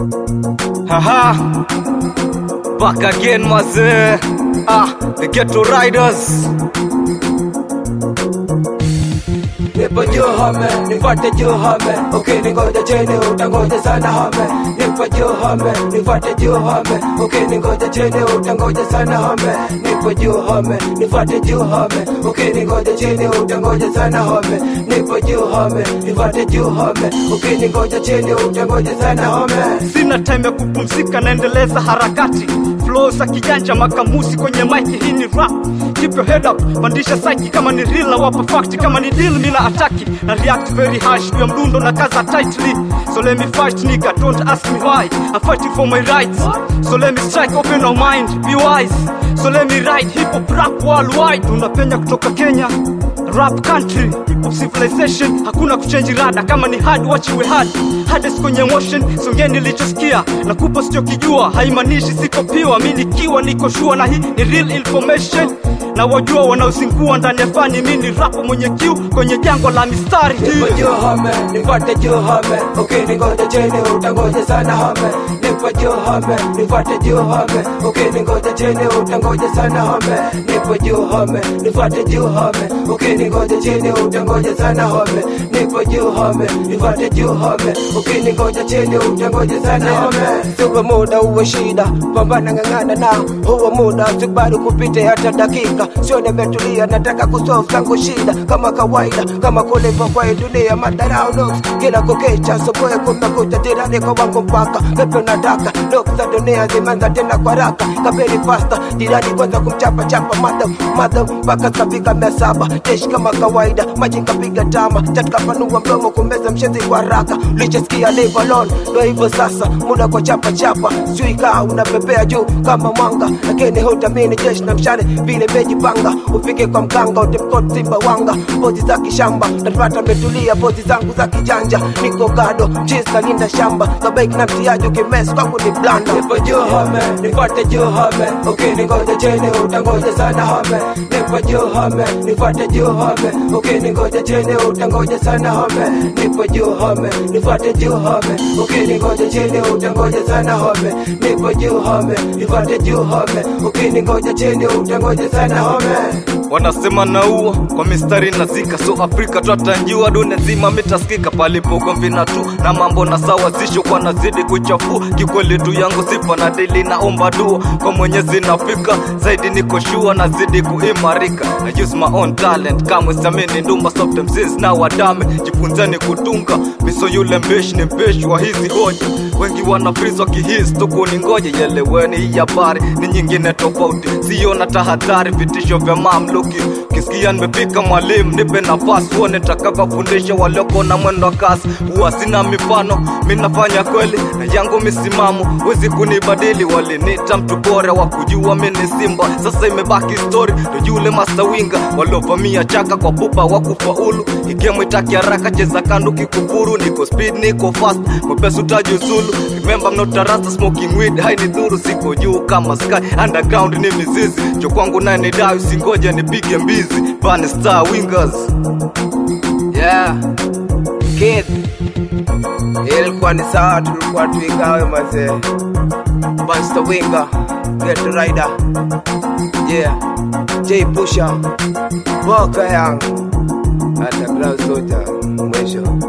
Haha, back again mazee. The Ghetto Riders. Nipo juu home, nifuate juu home. Okay, ningoja chini, utangoja sana home. Nipo juu home, nifuate juu home. Okay, ningoja chini, utangoja sana home. Nipo juu home, nifuate juu home. Okay, ningoja chini, utangoja sana home. Nipo juu home, nifuate juu home. Okay, ningoja chini, utangoja sana home. Sina time ya kupumzika, naendeleza harakati. Flow za kijanja makamusi kwenye mic, hii ni rap. Keep your head up, pandisha psyche kama ni real na wapa fact. Kama ni deal mina ataki, na react very harsh. Kwa mdundo na kaza tightly. So let me fight nigga, don't ask me why. I'm fighting for my rights. So let me strike, open your mind, be wise. So let me write hip hop rap worldwide. Unapenya kutoka Kenya, rap country, hip hop civilization. Hakuna kuchange rada, kama ni hard watch iwe hard. Hardest kwenye emotion, songeni nilichosikia. Nakupa sichokijua, haimanishi siko piwa. Mimi nikiwa niko sure na hii ni real information. Na wajua wanaozingua ndani ya fani, mimi ni rap mwenye kiu kwenye jangwa la mistari. Nipo juu home, nifuate juu home. Okay, ningoja chini, utangoja sana home. Nipo juu home, nifuate juu home. Okay, ningoja chini, utangoja sana home. Nipo juu home, nifuate juu home. Okay, ningoja chini, utangoja sana home. Nipo juu home, nifuate juu home. Okay, ningoja chini, utangoja sana home. Sio muda uwe shida, pambana ngangana na huo muda, sikubali kupita hata dakika. Sio nimetulia, nataka kusolve zangu shida kama kawaida, kama kulipa kwa dunia madarao notes. Kila kukicha soboe kumekucha tirani kwa wangu mpaka pepe nataka notes za dunia zimanza tena kwa raka. Kapeli faster, tirani kwanza kumchapa chapa madam mpaka kafika 700. Jeshi kama kawaida, maji kapiga tama, chatka panua mdomo kumeza mshenzi kwa raka. Ulichesikia live alone, ndo hivyo sasa, muda kwa chapa sijui kaa unapepea juu kama mwanga. Lakini hutamini jeshi na mshale vile mejipanga. Ufike kwa mkanga, utemkoti simba wanga. Pozi za kishamba, natupata metulia pozi zangu za kijanja. Niko gado, chisa linda shamba. Zabek na mtiaji ukimes kwangu ni blanda. Nipo juu home, nifuate juu home. Okay, ningoja chini, utangoja sana home. Nipo juu home, nifuate juu home. Okay, ningoja chini, utangoja sana home. Nipo juu home, nifuate juu home. Okay, ningoja chini, utangoja sana home. Nipo juu home, nifuate juu home. Okay, ningoja chini, utangoja sana home. Wanasema naua kwa mistari nazika, so Afrika twatanjua dunia nzima mitaskika. Palipo gomvi na tu na mambo na sawa zisho kwa nazidi kuchafu. Kikweli tu yangu sifa na dili naomba dua kwa Mwenyezi nafika zaidi, niko sure nazidi kuimarika. I use my own talent kama samini ndumba soft MCs na wadame. Jifunzeni kutunga miso yule mbeshi ni mbeshi wa hizi hoja. Wengi wanafrizwa kihisi tuku ningoje, yeleweni hii habari ni nyingine tofauti. Siona tahadhari vitisho vya mamluki. Kisikia nimepika mwalimu nipe nafasi, uone nitakavofundisha walioko na mwendo kasi. Huwa sina mifano, mimi nafanya kweli na yangu misimamo. Wezi kunibadili, walinita mtu bora wa kujua mimi ni simba. Sasa imebaki story, ndo yule master winga waliovamia chaka kwa pupa wa kufaulu. Igemu itaki haraka, cheza kando kikufuru. Niko speed, niko fast, mpesu tajuzulu. Remember I'm not a rasta, smoking weed haini dhuru. Siko juu kama sky, underground ni mizizi. Jo kwangu nae ni dawi, singoja nipige mbizi. Bane star wingers. Yeah, kid, ilikuwa ni sawa, tulikuwa tuingawe mazee. Bane winger, Ghetto Rider. Yeah, J Pusha, Boka Young, Underground Soldier, mwisho.